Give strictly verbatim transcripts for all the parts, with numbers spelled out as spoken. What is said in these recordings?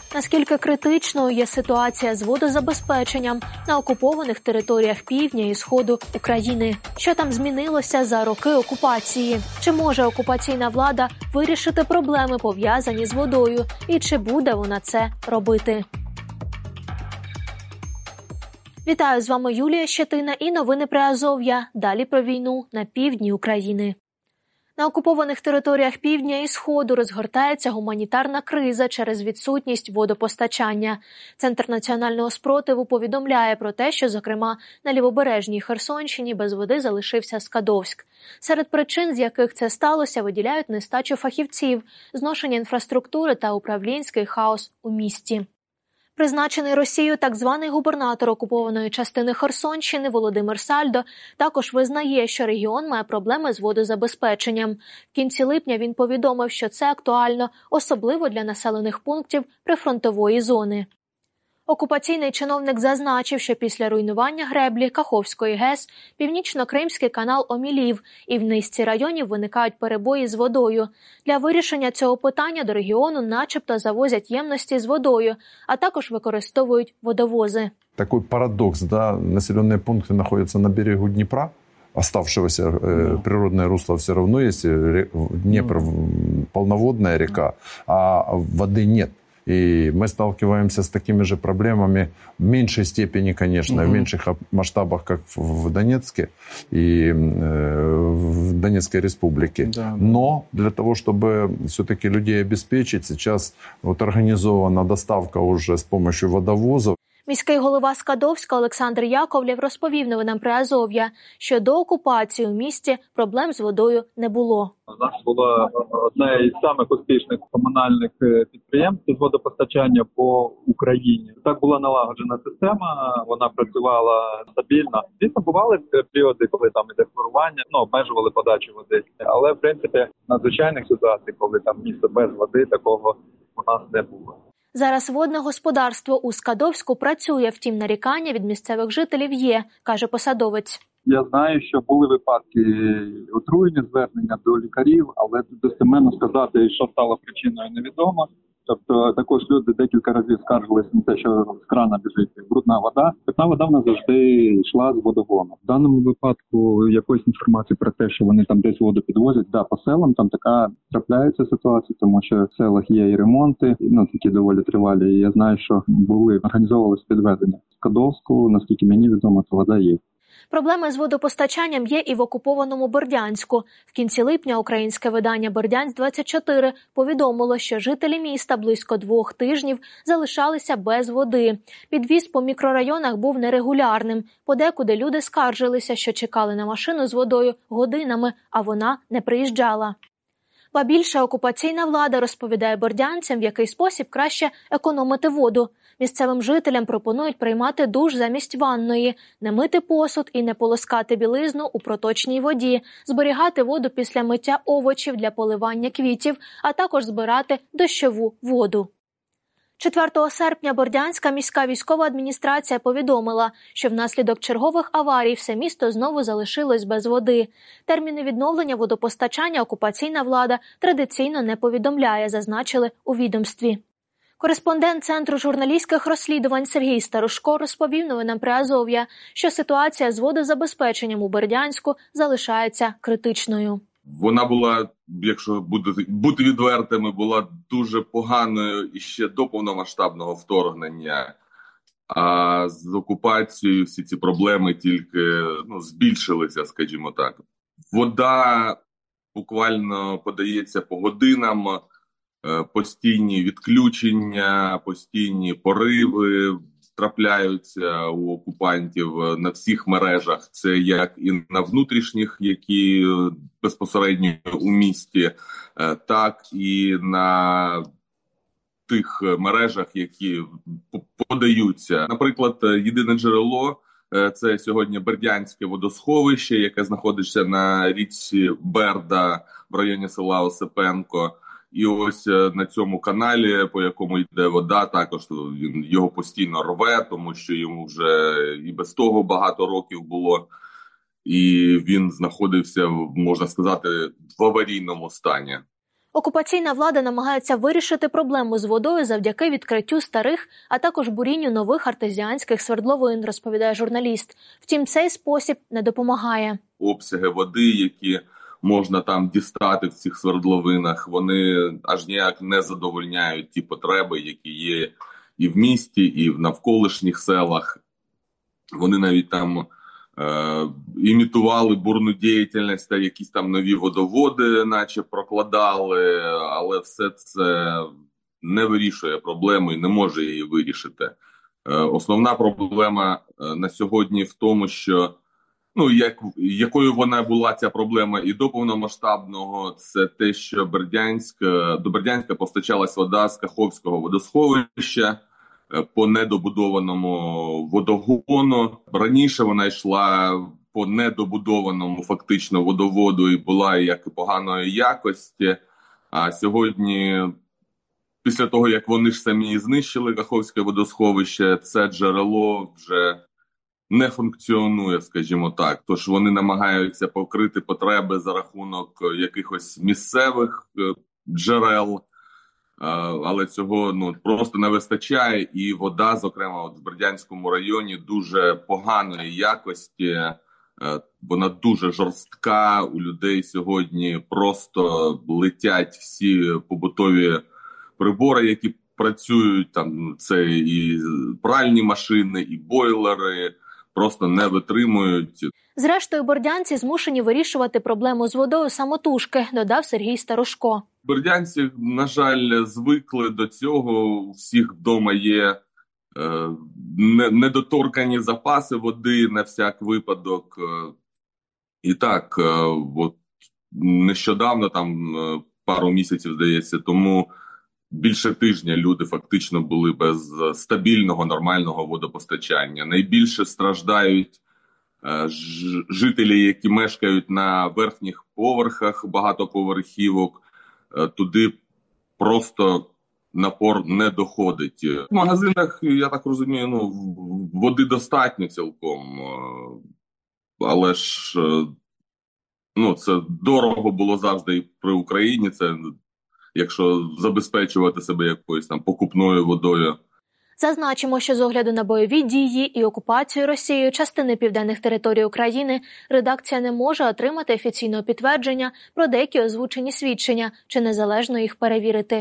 Наскільки критичною є ситуація з водозабезпеченням на окупованих територіях півдня і сходу України? Що там змінилося за роки окупації? Чи може окупаційна влада вирішити проблеми, пов'язані з водою? І чи буде вона це робити? Вітаю, з вами Юлія Щетина і новини Приазов'я. Далі про війну на півдні України. На окупованих територіях півдня і сходу розгортається гуманітарна криза через відсутність водопостачання. Центр національного спротиву повідомляє про те, що, зокрема, на лівобережній Херсонщині без води залишився Скадовськ. Серед причин, з яких це сталося, виділяють нестачу фахівців, зношення інфраструктури та управлінський хаос у місті. Призначений Росією так званий губернатор окупованої частини Херсонщини Володимир Сальдо також визнає, що регіон має проблеми з водозабезпеченням. В кінці липня він повідомив, що це актуально, особливо для населених пунктів прифронтової зони. Окупаційний чиновник зазначив, що після руйнування греблі Каховської ГЕС Північно-Кримський канал омілів і в низці районів виникають перебої з водою. Для вирішення цього питання до регіону начебто завозять ємності з водою, а також використовують водовози. Такий парадокс, да? Населені пункти знаходяться на берегу Дніпра, оставшегося э, природное русло все равно есть, Днепр полноводная река, а воды нет. И мы сталкиваемся с такими же проблемами в меньшей степени, конечно, угу. в меньших масштабах, как в Донецке и э, в Донецкой республике. Да. Но для того, чтобы все-таки людей обеспечить, сейчас вот организована доставка уже с помощью водовозов. Міський голова Скадовська Олександр Яковлєв розповів новинам Приазов'я, що до окупації у місті проблем з водою не було. У нас було одне із самих успішних комунальних підприємств з водопостачання по Україні. Так була налагоджена система, вона працювала стабільно. Звісно, бували періоди, коли там іде хворування, ну, обмежували подачу води. Але, в принципі, надзвичайних ситуацій, коли там місто без води, такого у нас не було. Зараз водне господарство у Скадовську працює, втім нарікання від місцевих жителів є, каже посадовець. Я знаю, що були випадки отруєння, звернення до лікарів, але достеменно сказати, що стало причиною, невідомо. Тобто також люди декілька разів скаржилися на те, що з крана біжить брудна вода. Питна вода в нас завжди йшла з водогону. В даному випадку якоїсь інформації про те, що вони там десь воду підвозять, да, по селам там така трапляється ситуація, тому що в селах є і ремонти, ну такі доволі тривалі. І я знаю, що були, організовувалися підведення. В Скадовську, наскільки мені відомо, то вода є. Проблеми з водопостачанням є і в окупованому Бердянську. В кінці липня українське видання «Бердянськ двадцять чотири» повідомило, що жителі міста близько двох тижнів залишалися без води. Підвіз по мікрорайонах був нерегулярним. Подекуди люди скаржилися, що чекали на машину з водою годинами, а вона не приїжджала. Ба більше, окупаційна влада розповідає бердянцям, в який спосіб краще економити воду. Місцевим жителям пропонують приймати душ замість ванної, не мити посуд і не полоскати білизну у проточній воді, зберігати воду після миття овочів для поливання квітів, а також збирати дощову воду. четвертого серпня Бердянська міська військова адміністрація повідомила, що внаслідок чергових аварій все місто знову залишилось без води. Терміни відновлення водопостачання окупаційна влада традиційно не повідомляє, зазначили у відомстві. Кореспондент Центру журналістських розслідувань Сергій Старушко розповів новинам Приазов'я, що ситуація з водозабезпеченням у Бердянську залишається критичною. Вона була, якщо бути, бути відвертими, була дуже поганою іще до повномасштабного вторгнення. А з окупацією всі ці проблеми тільки ну, збільшилися, скажімо так. Вода буквально подається по годинам, постійні відключення, постійні пориви трапляються у окупантів на всіх мережах. Це як і на внутрішніх, які безпосередньо у місті, так і на тих мережах, які подаються. Наприклад, єдине джерело – це сьогодні Бердянське водосховище, яке знаходиться на річці Берда в районі села Осипенко. І ось на цьому каналі, по якому йде вода, також він його постійно рве, тому що йому вже і без того багато років було. І він знаходився, можна сказати, в аварійному стані. Окупаційна влада намагається вирішити проблему з водою завдяки відкриттю старих, а також бурінню нових артезіанських свердловин, розповідає журналіст. Втім, цей спосіб не допомагає. Обсяги води, які можна там дістати в цих свердловинах, вони аж ніяк не задовольняють ті потреби, які є і в місті, і в навколишніх селах. Вони навіть там е, імітували бурну діяльність та якісь там нові водоводи наче прокладали, але все це не вирішує проблему і не може її вирішити. Е, основна проблема е, на сьогодні в тому, що ну, як, якою вона була ця проблема і до повномасштабного, це те, що Бердянськ, до Бердянська постачалась вода з Каховського водосховища по недобудованому водогону. Раніше вона йшла по недобудованому фактично водоводу і була як поганої якості, а сьогодні, після того, як вони ж самі знищили Каховське водосховище, це джерело вже не функціонує, скажімо так. Тож вони намагаються покрити потреби за рахунок якихось місцевих джерел, але цього ну просто не вистачає. І вода, зокрема, от в Бердянському районі, дуже поганої якості. Вона дуже жорстка. У людей сьогодні просто летять всі побутові прибори, які працюють. Там це і пральні машини, і бойлери. Просто не витримують. Зрештою, бердянці змушені вирішувати проблему з водою самотужки, додав Сергій Старошко. Бердянці, на жаль, звикли до цього. У всіх вдома є е, недоторкані запаси води на всяк випадок. І так, е, от нещодавно, там пару місяців, здається, тому більше тижня люди фактично були без стабільного, нормального водопостачання. Найбільше страждають е, ж, жителі, які мешкають на верхніх поверхах багатоповерхівок. Е, туди просто напор не доходить. В магазинах, я так розумію, ну, води достатньо цілком. Е, але ж е, ну, це дорого було завжди і при Україні. Це якщо забезпечувати себе якоюсь там покупною водою. Зазначимо, що з огляду на бойові дії і окупацію Росією частини південних територій України редакція не може отримати офіційного підтвердження про деякі озвучені свідчення, чи незалежно їх перевірити.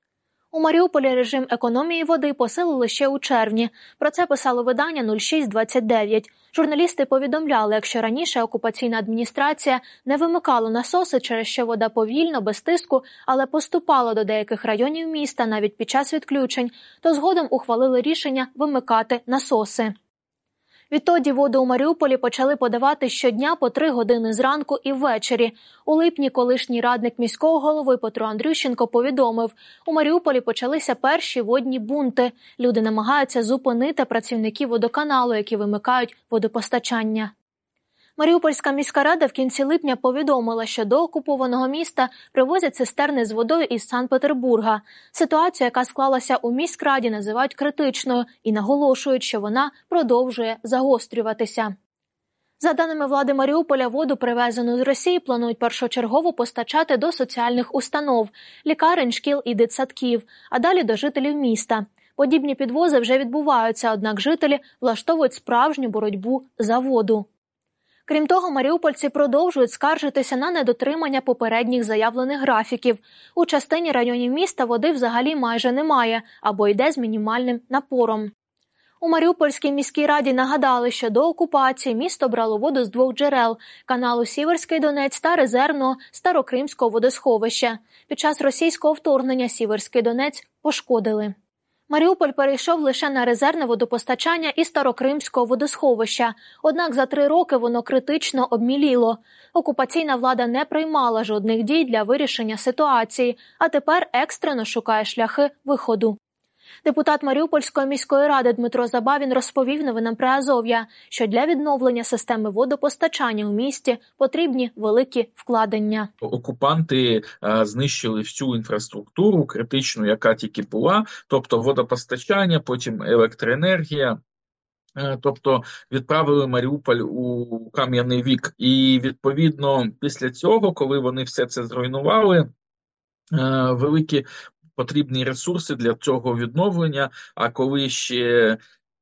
У Маріуполі режим економії води посилили ще у червні. Про це писало видання нуль шість двадцять дев'ять. Журналісти повідомляли, якщо раніше окупаційна адміністрація не вимикала насоси, через що вода повільно, без тиску, але поступала до деяких районів міста навіть під час відключень, то згодом ухвалили рішення вимикати насоси. Відтоді воду у Маріуполі почали подавати щодня по три години зранку і ввечері. У липні колишній радник міського голови Петро Андрющенко повідомив, у Маріуполі почалися перші водні бунти. Люди намагаються зупинити працівників водоканалу, які вимикають водопостачання. Маріупольська міська рада в кінці липня повідомила, що до окупованого міста привозять цистерни з водою із Санкт-Петербурга. Ситуацію, яка склалася у міськраді, називають критичною і наголошують, що вона продовжує загострюватися. За даними влади Маріуполя, воду, привезену з Росії, планують першочергово постачати до соціальних установ, лікарень, шкіл і дитсадків, а далі до жителів міста. Подібні підвози вже відбуваються, однак жителі влаштовують справжню боротьбу за воду. Крім того, маріупольці продовжують скаржитися на недотримання попередніх заявлених графіків. У частині районів міста води взагалі майже немає або йде з мінімальним напором. У Маріупольській міській раді нагадали, що до окупації місто брало воду з двох джерел – каналу Сіверський Донець та резервного Старокримського водосховища. Під час російського вторгнення Сіверський Донець пошкодили. Маріуполь перейшов лише на резервне водопостачання із Старокримського водосховища, однак за три роки воно критично обміліло. Окупаційна влада не приймала жодних дій для вирішення ситуації, а тепер екстрено шукає шляхи виходу. Депутат Маріупольської міської ради Дмитро Забавін розповів новинам Приазов'я, що для відновлення системи водопостачання у місті потрібні великі вкладення. Окупанти а, знищили всю інфраструктуру критичну, яка тільки була, тобто водопостачання, потім електроенергія. Тобто відправили Маріуполь у кам'яний вік. І відповідно після цього, коли вони все це зруйнували, великі потрібні ресурси для цього відновлення, а коли ще,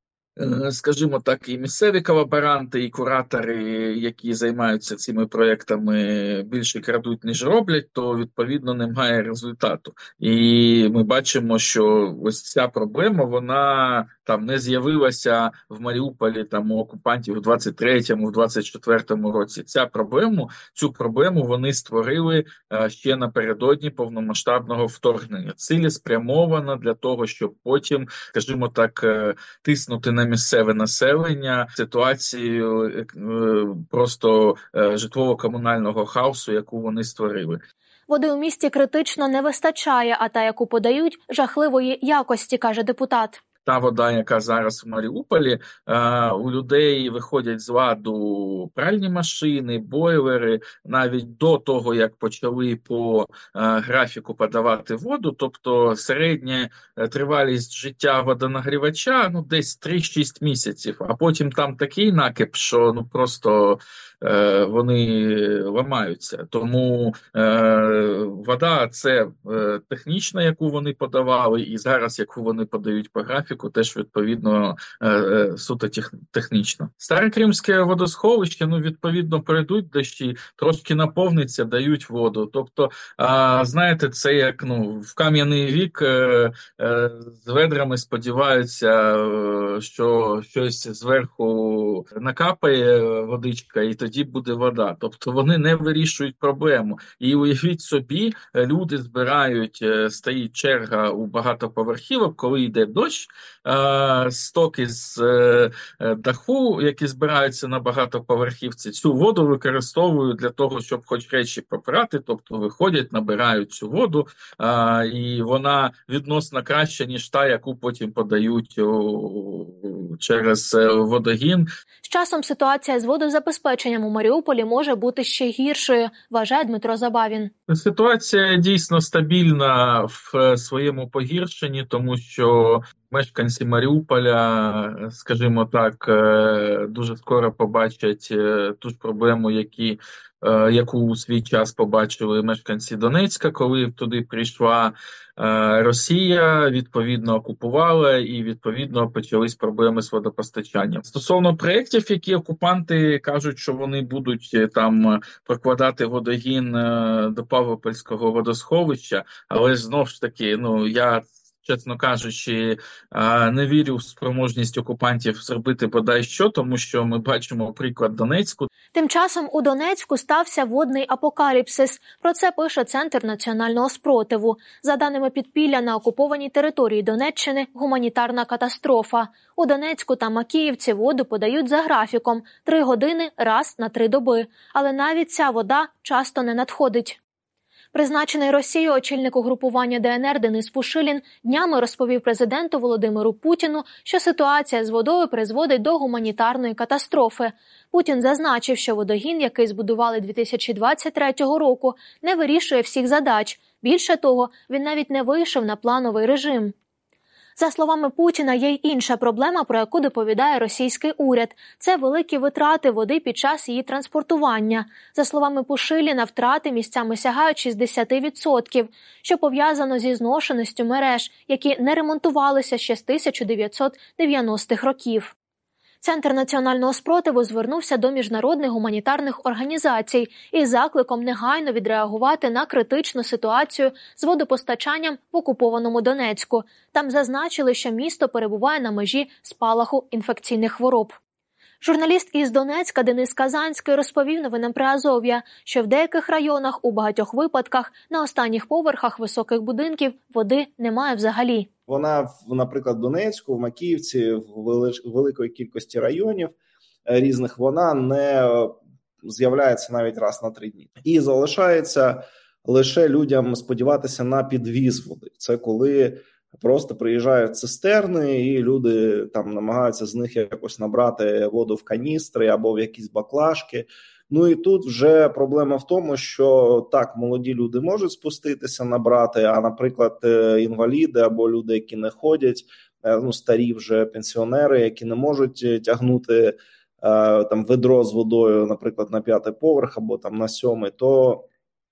скажімо так, і місцеві колаборанти, і куратори, які займаються цими проєктами, більше крадуть, ніж роблять, то, відповідно, немає результату. І ми бачимо, що ось ця проблема, вона там не з'явилася в Маріуполі там у окупантів у двадцять третьому, в двадцять четвертому році. Ця проблему, цю проблему вони створили а, ще напередодні повномасштабного вторгнення. Цілеспрямовано для того, щоб потім, скажімо так, тиснути на місцеве населення, ситуацію е, просто е, житлово-комунального хаосу, яку вони створили. Води у місті критично не вистачає, а та, яку подають, жахливої якості, каже депутат. Та вода, яка зараз в Маріуполі, у людей виходять з ладу пральні машини, бойлери, навіть до того, як почали по графіку подавати воду, тобто середня тривалість життя водонагрівача ну, десь три-шість місяців, а потім там такий накип, що ну просто вони ламаються. Тому е, вода – це е, технічна, яку вони подавали, і зараз, яку вони подають по графіку, теж, відповідно, е, е, суто тех, технічно. Старе Кримське водосховище, ну, відповідно, прийдуть дощі, трошки наповниться, дають воду. Тобто, е, знаєте, це як ну, в кам'яний вік е, е, з ведрами сподіваються, е, що щось зверху накапає водичка, і тоді тоді буде вода. Тобто вони не вирішують проблему. І уявіть собі, люди збирають, стоїть черга у багатоповерхівок, коли йде дощ, стоки з даху, які збираються на багатоповерхівці, цю воду використовують для того, щоб хоч речі попрати, тобто виходять, набирають цю воду, і вона відносно краща, ніж та, яку потім подають через водогін. З часом ситуація з водозабезпеченням у Маріуполі може бути ще гіршою, вважає Дмитро Забавін. Ситуація дійсно стабільна в своєму погіршенні, тому що мешканці Маріуполя, скажімо так, дуже скоро побачать ту ж проблему, які, яку у свій час побачили мешканці Донецька, коли туди прийшла Росія, відповідно окупувала і відповідно почались проблеми з водопостачанням. Стосовно проєктів, які окупанти кажуть, що вони будуть там прокладати водогін до Павлопольського водосховища, але знов ж таки, ну я, чесно кажучи, не вірю в спроможність окупантів зробити бодай що, тому що ми бачимо приклад Донецьку. Тим часом у Донецьку стався водний апокаліпсис. Про це пише Центр національного спротиву. За даними підпілля, на окупованій території Донеччини гуманітарна катастрофа. У Донецьку та Макіївці воду подають за графіком – три години раз на три доби. Але навіть ця вода часто не надходить. Призначений Росією очільник угрупування ДНР Денис Пушилін днями розповів президенту Володимиру Путіну, що ситуація з водою призводить до гуманітарної катастрофи. Путін зазначив, що водогін, який збудували дві тисячі двадцять третього року, не вирішує всіх задач. Більше того, він навіть не вийшов на плановий режим. За словами Путіна, є й інша проблема, про яку доповідає російський уряд. Це великі витрати води під час її транспортування. За словами Пушиліна, втрати місцями сягають шістдесят відсотків, що пов'язано зі зношеністю мереж, які не ремонтувалися ще з тисяча дев'ятсот дев'яностих років. Центр національного спротиву звернувся до міжнародних гуманітарних організацій із закликом негайно відреагувати на критичну ситуацію з водопостачанням в окупованому Донецьку. Там зазначили, що місто перебуває на межі спалаху інфекційних хвороб. Журналіст із Донецька Денис Казанський розповів новинам Приазов'я, що в деяких районах у багатьох випадках на останніх поверхах високих будинків води немає взагалі. Вона, наприклад, в Донецьку, в Макіївці, в великої кількості районів різних, вона не з'являється навіть раз на три дні. І залишається лише людям сподіватися на підвіз води. Це коли просто приїжджають цистерни, і люди там намагаються з них якось набрати воду в каністри або в якісь баклажки. Ну і тут вже проблема в тому, що так, молоді люди можуть спуститися, набрати, а, наприклад, інваліди або люди, які не ходять, ну, старі вже пенсіонери, які не можуть тягнути там ведро з водою, наприклад, на п'ятий поверх або там на сьомий, то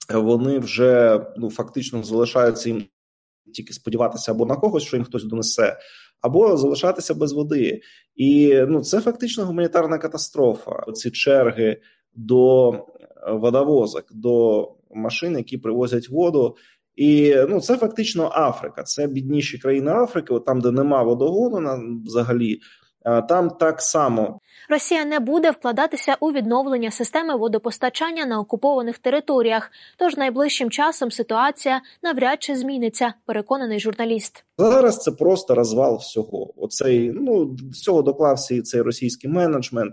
вони вже ну, фактично залишаються їм тільки сподіватися або на когось, що їм хтось донесе, або залишатися без води. І ну, це фактично гуманітарна катастрофа. Ці черги до водовозок, до машин, які привозять воду. І ну, це фактично Африка. Це бідніші країни Африки, от там, де нема водогону на, взагалі, там так само. Росія не буде вкладатися у відновлення системи водопостачання на окупованих територіях, тож найближчим часом ситуація навряд чи зміниться, переконаний журналіст. Зараз це просто розвал всього. Оцей, ну, до цього доклався і цей російський менеджмент.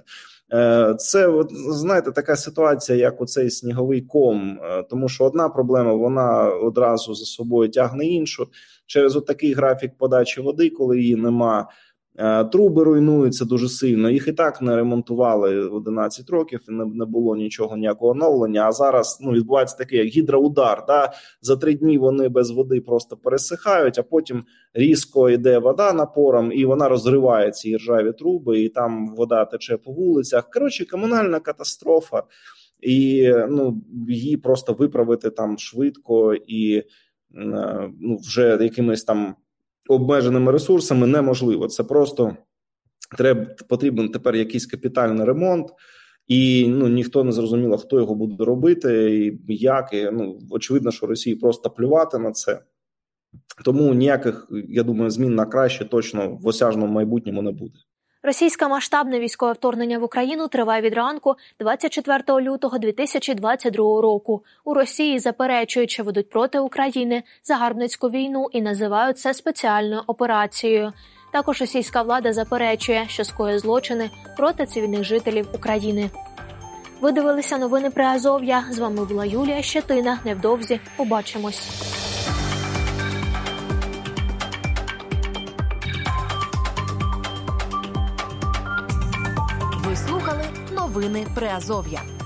Це, знаєте, така ситуація, як оцей сніговий ком, тому що одна проблема, вона одразу за собою тягне іншу. Через отакий графік подачі води, коли її нема, труби руйнуються дуже сильно, їх і так не ремонтували одинадцять років, і не, не було нічого, ніякого оновлення, а зараз ну, відбувається таке, як гідроудар, да? За три дні вони без води просто пересихають, а потім різко йде вода напором, і вона розриває ці ржаві труби, і там вода тече по вулицях. Коротше, комунальна катастрофа, і ну, її просто виправити там швидко і ну, вже якимись там обмеженими ресурсами неможливо. Це просто треба, потрібен тепер якийсь капітальний ремонт, і ну, ніхто не зрозуміло, хто його буде робити, і як. І, ну, очевидно, що Росії просто плювати на це. Тому ніяких, я думаю, змін на краще точно в осяжному майбутньому не буде. Російське масштабне військове вторгнення в Україну триває від ранку двадцять четвертого лютого дві тисячі двадцять другого року. У Росії заперечують, що ведуть проти України загарбницьку війну і називають це спеціальною операцією. Також російська влада заперечує, що скоює злочини проти цивільних жителів України. Ви дивилися новини Приазов'я. З вами була Юлія Щетина. Невдовзі побачимось. Ви слухали новини Приазов'я.